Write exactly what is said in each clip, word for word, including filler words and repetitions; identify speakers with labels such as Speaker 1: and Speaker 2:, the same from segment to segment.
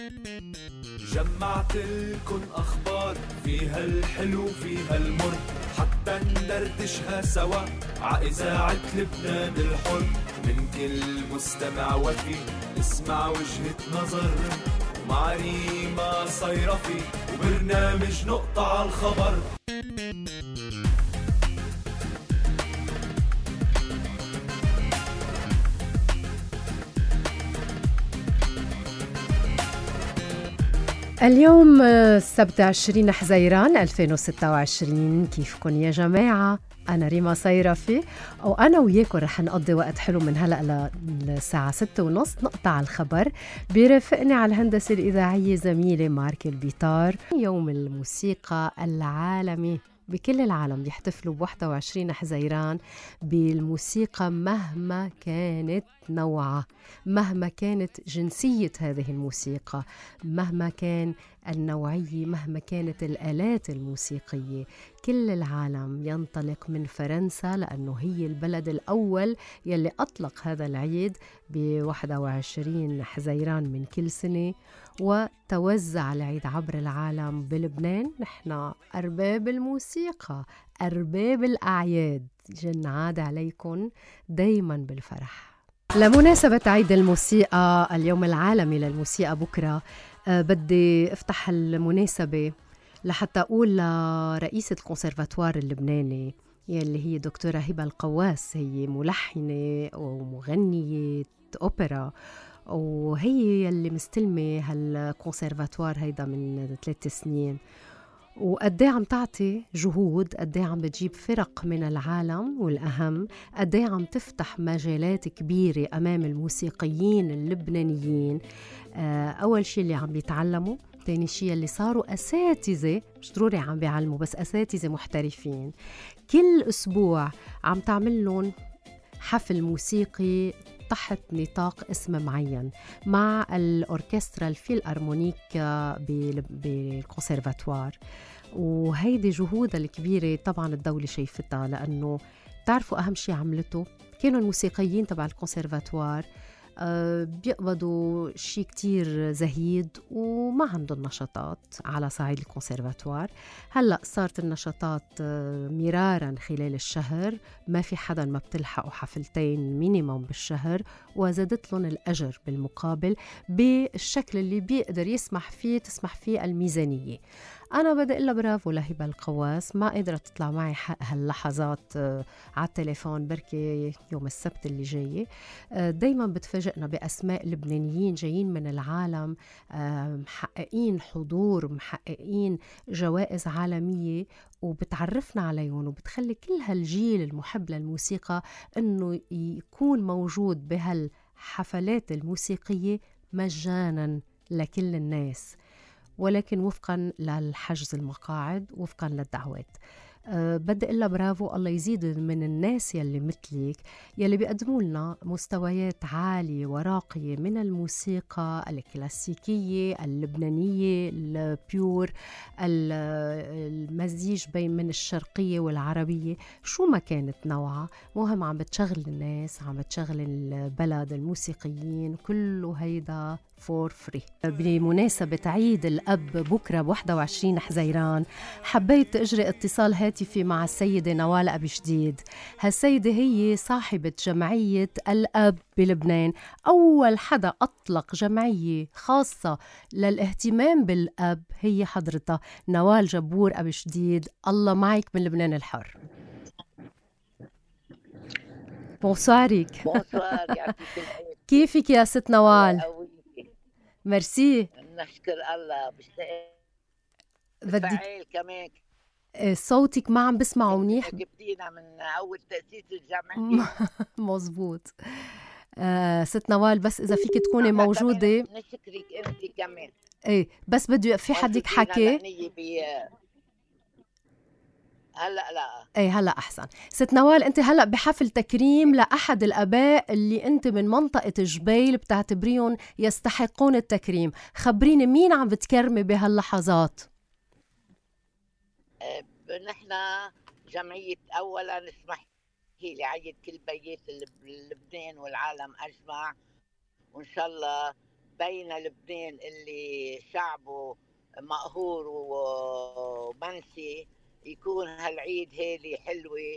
Speaker 1: جمعت لكم أخبار فيها الحلو فيها المر، حتى ندردشها سوا عإذاعة لبنان الحر. من كل مستمع وفي اسمع وجهة نظر، ومع ريما صيرفي وبرنامج نقطة على الخبر.
Speaker 2: اليوم السبت عشرين حزيران ألفين وستة وعشرين. كيفكن يا جماعة؟ أنا ريما صيرفي، وأنا وياكم رح نقضي وقت حلو من هلأ للساعة ستة ونص نقطع على الخبر. بيرافقني على الهندسة الإذاعية زميلي مارك البيطار. يوم الموسيقى العالمي بكل العالم بيحتفلوا بواحد وعشرين حزيران بالموسيقى مهما كانت نوعها، مهما كانت جنسية هذه الموسيقى، مهما كان النوعية، مهما كانت الآلات الموسيقية. كل العالم ينطلق من فرنسا لأنه هي البلد الأول يلي أطلق هذا العيد بواحد وعشرين حزيران من كل سنة، وتوزع العيد عبر العالم. بلبنان نحن أرباب الموسيقى، أرباب الأعياد، جن عاد عليكم دايما بالفرح. لمناسبة عيد الموسيقى اليوم العالمي للموسيقى بكرة، أه بدي افتح المناسبة لحتى أقول لرئيسة الكونسرفاتوار اللبناني يلي هي دكتورة هبة القواس. هي ملحنة ومغنية أوبرا، وهي يلي مستلمة هالكونسرفاتوار هيدا من ثلاث سنين، وقديه عم تعطي جهود، قديه عم بتجيب فرق من العالم، والأهم قديه عم تفتح مجالات كبيرة أمام الموسيقيين اللبنانيين. أول شيء اللي عم بيتعلموا، تاني شيء اللي صاروا أساتذة، مش ضروري عم بيعلموا بس أساتذة محترفين. كل أسبوع عم تعمل لهم حفل موسيقي تحت نطاق اسم معين مع الأوركسترا الفيلارمونيك بالكونسرفاتوار. وهيدي جهودها الكبيرة طبعا الدولة شايفتها، لأنه تعرفوا أهم شيء عملته كانوا الموسيقيين تبع الكونسرفاتوار أه بيقبضوا شيء كتير زهيد وما عندهم نشاطات على صعيد الكونسرفاتوار. هلأ صارت النشاطات أه مرارا خلال الشهر، ما في حدا ما بتلحقوا حفلتين مينيموم بالشهر، وزادت لهم الأجر بالمقابل بالشكل اللي بيقدر يسمح فيه تسمح فيه الميزانية. أنا بدي أقول برافو لهبة القواس، ما قدرت تطلع معي هاللحظات على التليفون، بركي يوم السبت اللي جاي. دايما بتفاجئنا بأسماء لبنانيين جايين من العالم، محققين حضور، محققين جوائز عالمية، وبتعرفنا عليهم وبتخلي كل هالجيل المحب للموسيقى أنه يكون موجود بهالحفلات الموسيقية مجانا لكل الناس، ولكن وفقاً للحجز المقاعد، وفقاً للدعوات. أه بدي أقول برافو، الله يزيد من الناس يلي مثلك يلي بيقدموا لنا مستويات عالية وراقية من الموسيقى الكلاسيكية اللبنانية البيور، المزيج بين من الشرقية والعربية، شو ما كانت نوعها، مهم عم بتشغل الناس، عم بتشغل البلد، الموسيقيين، كله هيدا فور فري. بمناسبة عيد الأب بكرة بواحد وعشرين حزيران، حبيت أجري اتصال هاتفي مع السيدة نوال أبي جديد. هالسيدة هي صاحبة جمعية الأب بلبنان، أول حدا أطلق جمعية خاصة للاهتمام بالأب هي حضرتها نوال جبور أبي جديد. الله معك من لبنان الحر. بونسوارك.
Speaker 3: بونسوار، يعطيك العافية.
Speaker 2: كيفك يا ست نوال؟ ميرسي.
Speaker 3: نشكر الله.
Speaker 2: بدي
Speaker 3: فعيل كمان
Speaker 2: صوتك ما عم بسمعه منيح.
Speaker 3: جبتينا من أول تأسيس الجمعية.
Speaker 2: مزبوط. آه ست نوال، بس إذا فيك تكوني موجودة.
Speaker 3: نشكرك أنت كمان.
Speaker 2: إيه بس بدي في حدك حكي.
Speaker 3: هلا لا
Speaker 2: ايه هلا احسن. ست نوال، انت هلا بحفل تكريم لاحد الاباء اللي انت من منطقه جبيل بتعتبريهم يستحقون التكريم، خبريني مين عم بتكرمي بهاللحظات؟
Speaker 3: أه نحن جمعيه اولا اسمحي لي عيد كل بيات لبنان والعالم اجمع، وان شاء الله بين لبنان اللي شعبه مقهور ومنسي، يكون هالعيد هيلي حلوة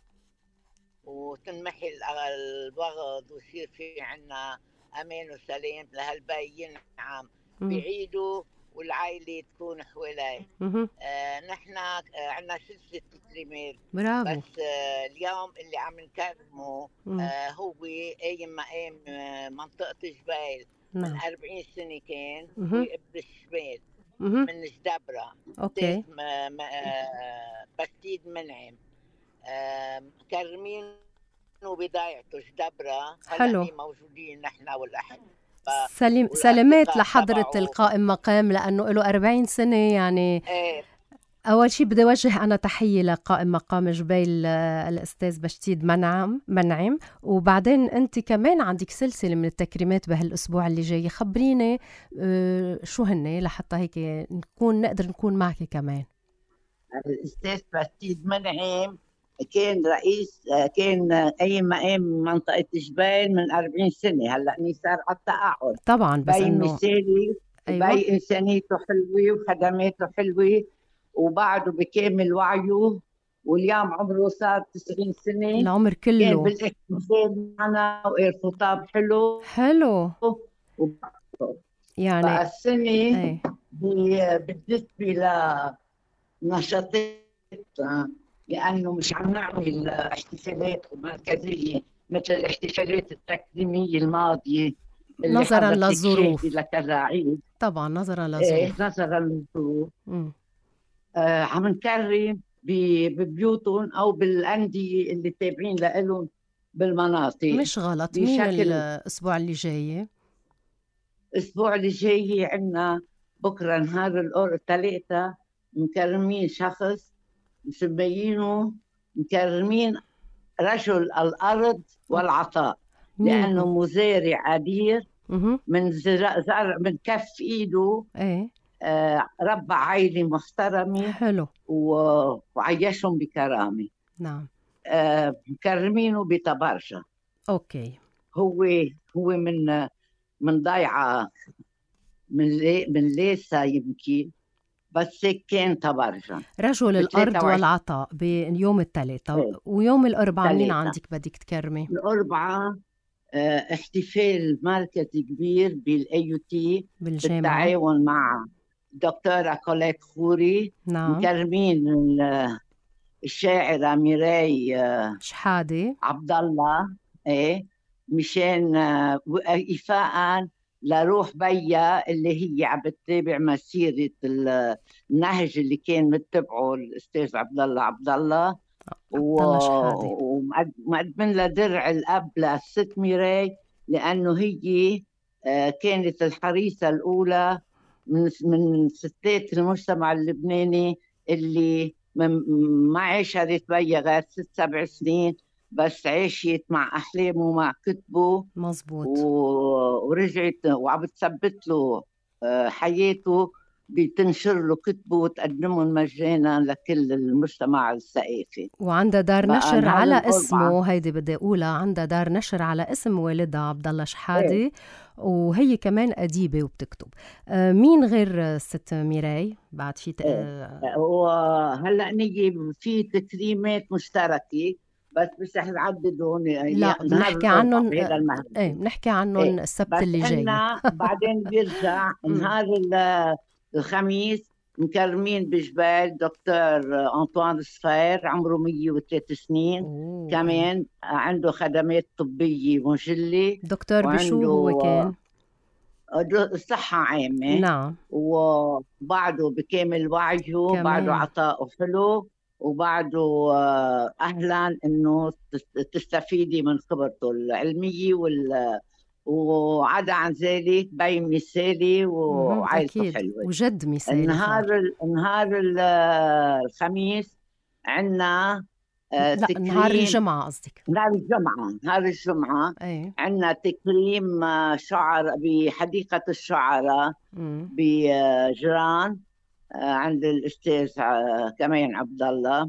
Speaker 3: وتنمحي البغض ويصير في عنا أمان وسلام لهالبي ينعم بعيده والعائلة تكون حواليه. آه نحن آه عنا سلسلة تكريمات،
Speaker 2: برافو.
Speaker 3: بس آه اليوم اللي عم نكرمه آه هو قايم مقام آه منطقة جبال. نعم. من أربعين سنة كان هو ابن الشمال من جدبرة.
Speaker 2: اوكي.
Speaker 3: بستيد منعم آه مكرمين وبدايته جدبرة.
Speaker 2: حلو.
Speaker 3: موجودين نحن والأحد.
Speaker 2: سليم سلامات لحضرة القائم مقام، لأنه له أربعين سنة يعني.
Speaker 3: ايه.
Speaker 2: أول شيء بدي أوجه أنا تحية لقائم مقام جبيل الأستاذ بشتيد منعم منعم وبعدين أنت كمان عندك سلسلة من التكريمات بهالأسبوع اللي جاي. خبريني شو هن لحتى هيك نكون نقدر نكون معك كمان.
Speaker 3: الأستاذ بشتيد منعم كان رئيس، كان أيام مقام منطقة جبال من أربعين سنة. هلأ صار على التقاعد
Speaker 2: طبعا، بس
Speaker 3: بي
Speaker 2: إنه
Speaker 3: مثالي. أيوة. بي إنسانيته حلوة وخدماته حلوة وبعده بكامل وعيه، واليوم عمره صار تسعين سنة.
Speaker 2: العمر كله
Speaker 3: كان بالاحتفال معنا وقال خطاب حلو
Speaker 2: حلو يعني.
Speaker 3: بقى السنة بالنسبة لنشاطات، لأنه مش عم نعمل احتفالات مركزية مثل الاحتفالات التكريمية الماضية
Speaker 2: نظرا للظروف
Speaker 3: لكذا عيد.
Speaker 2: طبعا نظرا للظروف.
Speaker 3: ايه نظرا للظروف. آه عم نكرم ببيوتهم أو بالأندية اللي تابعين لهم بالمناطق.
Speaker 2: مش غلط. مين الأسبوع اللي جاي؟
Speaker 3: الأسبوع اللي جاي عنا بكرة نهار الثلاثة مكرمين شخص مسميينه مكرمين رجل الأرض والعطاء. لأنه مزارع قدير من زرع من كف إيده.
Speaker 2: ايه.
Speaker 3: آه ربى عائلة محترمة.
Speaker 2: حلو.
Speaker 3: وعيشهم بكرامة.
Speaker 2: نعم.
Speaker 3: آه مكرمينه بتبرجة.
Speaker 2: اوكي.
Speaker 3: هو هو من من ضيعة من لي من ليسا يمكن، بس كان تبرجا.
Speaker 2: رجل الأرض والعطاء بيوم الثلاثة. ايه. ويوم الأربعاء مين عندك بدك تكرمي؟
Speaker 3: الأربعاء اه احتفال مركزي كبير بالاي تي بالتعاون مع دكتورة كوليت خوري.
Speaker 2: نعم.
Speaker 3: مكرمين الشاعرة ميراي اه
Speaker 2: شحادة
Speaker 3: عبد الله. ايه مشان اه إيفاءً لروح بيا اللي هي عم بتتابع مسيرة النهج اللي كان متبعه الأستاذ عبد الله عبد الله ومقدمين لها درع الأب للست ميراي، لأنه هي كانت الحريصة الأولى من من ستات المجتمع اللبناني اللي ما عاشت بيا غير ست سبع سنين، بس عاشت مع أحلامه ومع كتبه.
Speaker 2: مزبوط.
Speaker 3: ورجعت وعم بتثبت له حياته، بتنشر له كتبه وتقدمهم مجانا لكل المجتمع الثقافي.
Speaker 2: وعندها دار نشر على اسمه، هيدي بدي اقولها، عندها دار نشر على اسم والدها عبد الله شحاده. ايه. وهي كمان أديبة وبتكتب. آه مين غير الست ميراي بعد في؟
Speaker 3: آه وهلا نيجي في تكريمات مشتركة بس مش رح نعددهم.
Speaker 2: لا بنحكي عنهم. ايه بنحكي عنهم ايه السبت اللي جاي.
Speaker 3: بعدين بيرجع نهار الخميس مكرمين بجبال دكتور أنطوان الصفير عمره مية وثلاث سنين. أوه. كمان عنده خدمات طبية مجلة.
Speaker 2: دكتور بشو هو كان؟
Speaker 3: الصحة عامة.
Speaker 2: نعم.
Speaker 3: وبعده بكامل وعيه، بعده عطاءه حلو، وبعده أهلا إنه تستفيدي من خبرته العلمية وال وعدا عن ذلك بي مثالي وعائلته حلوة
Speaker 2: وجد مثالي.
Speaker 3: النهار النهار الخميس عنا
Speaker 2: لا نهار الجمعة قصدك؟
Speaker 3: نهار الجمعة نهار الجمعة
Speaker 2: أيه.
Speaker 3: عنا تكريم شعر بحديقة الشعراء بجران عند الأستاذ كمان عبد الله.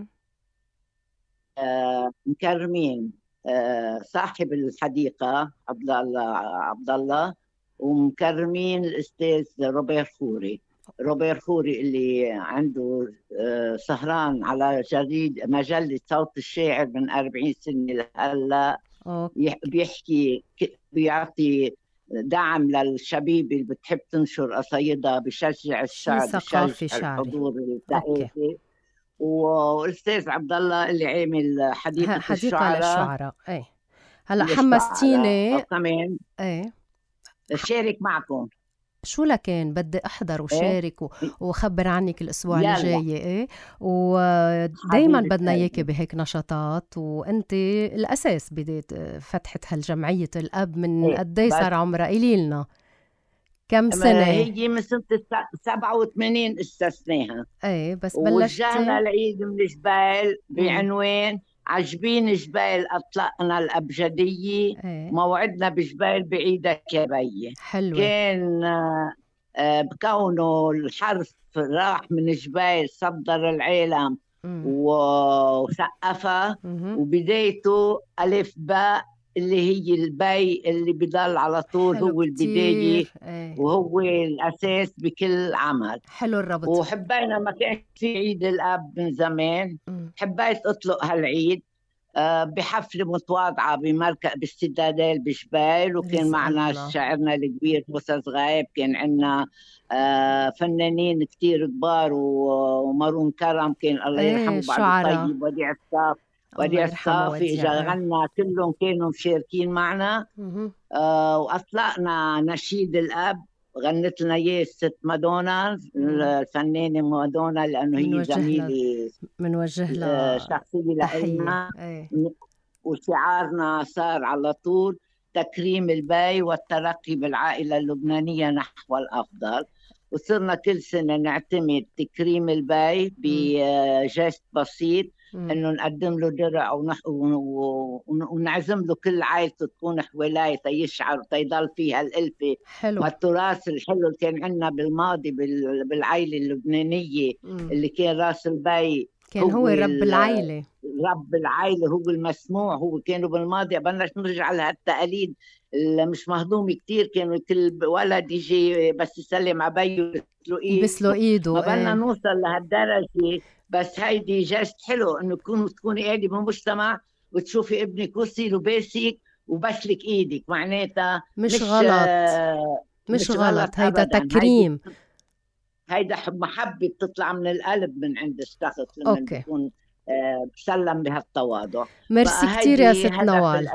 Speaker 3: آه مكرمين آه صاحب الحديقة عبد الله عبد الله ومكرمين الأستاذ روبير خوري. روبير خوري اللي عنده سهران على جريد مجلة صوت الشاعر من أربعين سنة هلا، بيحكي بيعطي دعم للشبيبة اللي بتحب تنشر قصايدها، بشجع الشعر، بشجع الحضور الثقافي. والأستاذ عبد الله اللي عامل حديقة,
Speaker 2: حديقة
Speaker 3: الشعراء
Speaker 2: للشعراء. ايه هلا حمستيني
Speaker 3: كمان
Speaker 2: ايه
Speaker 3: شارك معكم.
Speaker 2: شو لكن بدي احضر وشارك إيه؟ وخبر عنك الاسبوع اللي جاي. ايه ودايما بدنا اياكي بهيك نشاطات، وانت الاساس بدايه فتحه هالجمعيه الاب من إيه؟ قد ايه صار عمرها؟ قولي لنا كم سنه؟
Speaker 3: هي من سنه سبعة وثمانين استثناها.
Speaker 2: ايه بس بلشت
Speaker 3: وجانا العيد من جبال بعنوان عجبين جبال أطلقنا الأبجدية. ايه؟ موعدنا بجبال بعيدك يا بيي.
Speaker 2: حلوة.
Speaker 3: كان بكونه الحرف راح من جبال صدر العالم وسقفها، وبدايته ألف باء اللي هي البي اللي بضل على طول هو البداية. ايه؟ وهو الأساس بكل عمل.
Speaker 2: حلو الربط.
Speaker 3: وحبينا ما كان في عيد الأب من زمان، م. حبيت أطلق هالعيد أه بحفلة متواضعة بمركز بالسداديل بجبال، وكان معنا شاعرنا الكبير موسى صغايب، كان عندنا أه فنانين كتير كبار، ومارون كرم كان الله يرحمه بعد الطيب، وديع الصاف وديع الصافي جغلنا، كلهم كانوا مشاركين معنا. آه وأطلقنا نشيد الأب، غنت لنا اياه الست مادونا، الفنانة مادونا، لأنه هي زميلة
Speaker 2: من وجه لها
Speaker 3: شخصية لنا. وشعارنا صار على طول تكريم البي والترقي بالعائلة اللبنانية نحو الأفضل. وصرنا كل سنة نعتمد تكريم البي بجست بسيط، انه نقدم له درع ونح... ونعزم له كل عائلته تكون حواليه تيشعر وتيضل فيها الألفة.
Speaker 2: حلو.
Speaker 3: والتراث الحلو اللي كان عندنا بالماضي بال... بالعائلة اللبنانية، مم. اللي كان راس البي
Speaker 2: كان هو, هو رب العائلة،
Speaker 3: رب العائلة هو المسموع. هو كانوا بالماضي بدناش نرجع لها التقاليد اللي مش مهضومة كتير، كانوا كل ولد يجي بس يسلم على بيه بسلو ايده
Speaker 2: بسلو ايده.
Speaker 3: ما بدنا ايه؟ نوصل لهالدرجة، بس هيدي جست حلو انه تكون تكوني قاعده بمجتمع وتشوفي ابنك وصل وباسك وبسلك ايدك، معناتها
Speaker 2: مش, مش غلط. آه مش, مش غلط, غلط. هيدا تكريم،
Speaker 3: هيدا محبه بتطلع من القلب من عند الشخص لما أوكي. بيكون آه بسلم بهالتواضع.
Speaker 2: ميرسي كتير يا ست نوال.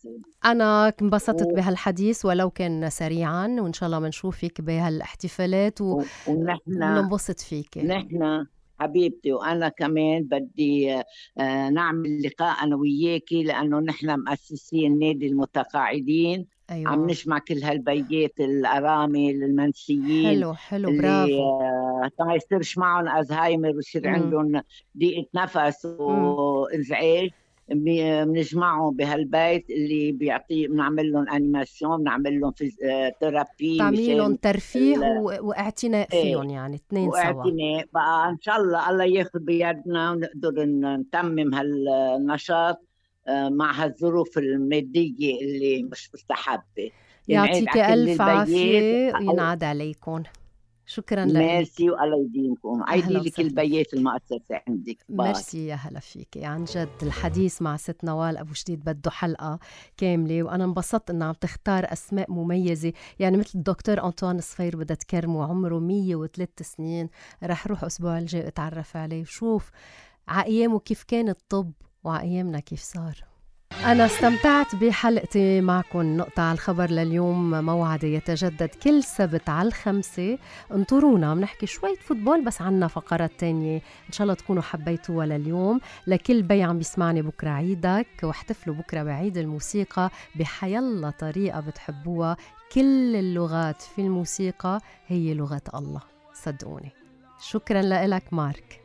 Speaker 2: انا انبسطت و... بهالحديث ولو كان سريعا، وان شاء الله بنشوفك بهالاحتفالات و...
Speaker 3: ونحن
Speaker 2: وننبسط فيك.
Speaker 3: نحن حبيبتي وأنا كمان بدي نعمل لقاء أنا وياكي، لأنه نحن مؤسسين نادي المتقاعدين. أيوة. عم نجمع كل هالبيات الأرامل المنسيين.
Speaker 2: حلو حلو برافو.
Speaker 3: ما يصيرش معهم أزهايمر ويصير عندهم ضيقة نفس وإنزعاج، بنجمعهم بهالبيت اللي بيعطي، بنعمل لهم انيماسيون، بنعمل لهم ثيرابي،
Speaker 2: بتعمل لهم ترفيه و... واعتناء فيهم. ايه. يعني اثنين سوا
Speaker 3: واعتناء بقى ان شاء الله الله ياخذ بيدنا ونقدر نتمم هالنشاط مع هالظروف الماديه اللي مش مستحبه.
Speaker 2: يعطيك الف عافيه وينعاد عليكم. شكرا لك.
Speaker 3: ميرسي والله يديمكم. عيدي لك البيات المؤسسة عندك.
Speaker 2: ميرسي يا هلا فيكي. عن جد الحديث مع ست نوال أبو جديد بده حلقة كاملة، وأنا انبسطت إنها عم تختار أسماء مميزة، يعني مثل الدكتور أنطوان صفير بدها تكرمه، عمره مية وثلاث سنين، رح روح أسبوع الجاي أتعرف عليه وشوف عأيامه كيف كان الطب وعأيامنا كيف صار. أنا استمتعت بحلقتي معكم. نقطة على الخبر لليوم موعدي يتجدد كل سبت على الخمسة. انطرونا بنحكي شوية فوتبول، بس عنا فقرات تانية إن شاء الله تكونوا حبيتوها لليوم. لكل بي عم بيسمعني بكرة عيدك، واحتفلوا بكرة بعيد الموسيقى بحيالله طريقة بتحبوها. كل اللغات في الموسيقى هي لغة الله، صدقوني. شكرا لك مارك.